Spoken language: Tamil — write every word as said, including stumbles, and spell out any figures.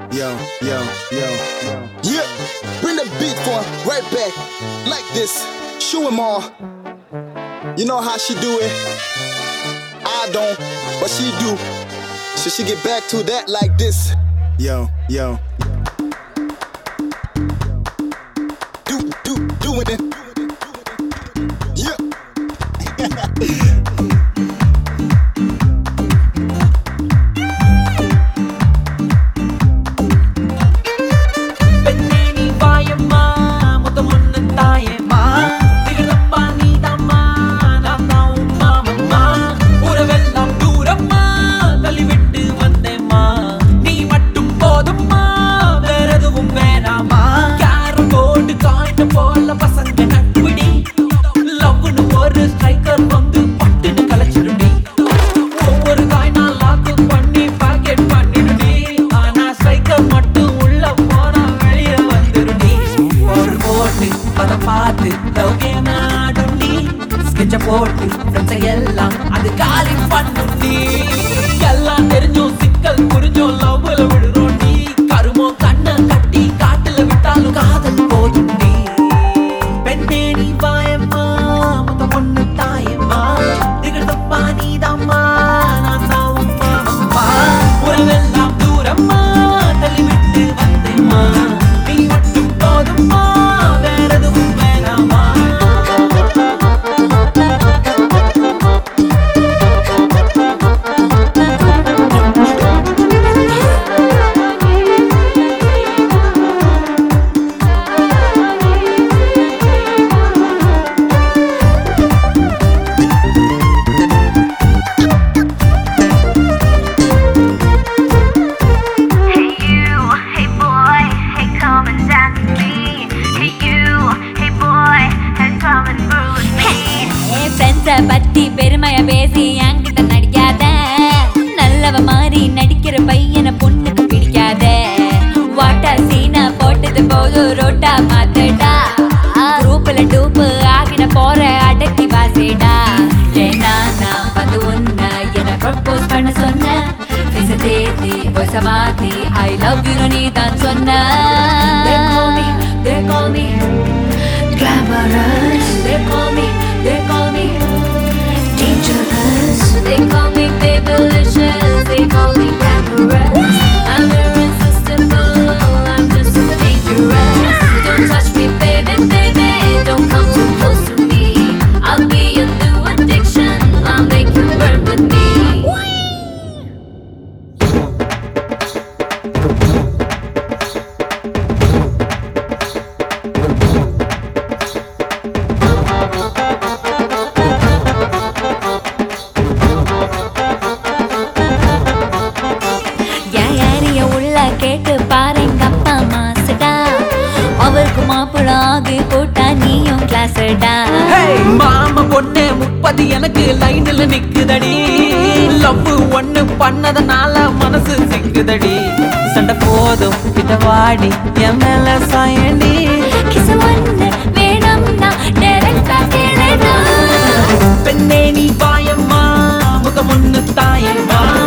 yo, yo, yo, yo. Yeah, bring the beat for right back, like this. Show 'em all. You know how she do it. I don't, but she do. So she get back to that like this. Yo, yo. Do, do, doing it. Yeah. போட்டு ஃப்ரெண்ட்ஸை எல்லாம் அது காலி பண்ணும் நீ எல்லாம் தெரிஞ்சும் சிக்கல் புரிஞ்சும் லவ்ல விடுறோம் நீ கருமோ கண்ணை கட்டி காட்டுல விட்டாலும் காதல் போதும் நீ பெண்ணே நீ வாயம்மா முத பொண்ணு தாயம்மா திகழ்ந்தப்பா நீதாம்மா நான் சாவும் பாவம்மா உறவெல்லாம் தூரம்மா தள்ளி விட்டு வந்தேம்மா நீ மட்டும் போதும்மா வேற எதுவும் வேணாமா பத்தி பெருமைய பேசி என்கிட்ட நடிக்காத நல்லவ மாதிரி நடிக்கிற பையனை பொண்ணுக்கு பிடிக்காத வாட்டா சீனா போட்டது போதும் ரோட்டா மாத்தடா ரூப்ல டூப்பு ஆகின போற அடக்கி வாசேடா ஏன்னா நான் வந்து உன்ன என்ன ப்ரப்போஸ் பண்ண சொன்ன தேதி மாத்தி ஐ லவ் யூ நீ தான் சொன்ன they call me they call me glamorous they call me they call me dangerous they call me babylicious they call me glamorous I'm irresistible I'm just so dangerous don't touch me baby baby don't come too close to me I'll be your new addiction I'll make you burn with me கேட்டு பாருங்க அப்பா மாசடா அவருக்கு மாப்பிள ஆகி போட்டா நீயும் கிளாஸ்டா மாமா பொண்ணு முப்பது எனக்கு லைன்ல நிக்குதடி லவ் ஒண்ணு பண்ணதனால மனசு சிக்குதடி சண்டை போதும் கிட்ட வாடி என் மேல சாயண்டி கிஸ் ஒண்ணு வேணும்னா டைரக்டா கேளுடா பெண்ணே நீ வாயம்மா முகம் ஒண்ணு தாயம்மா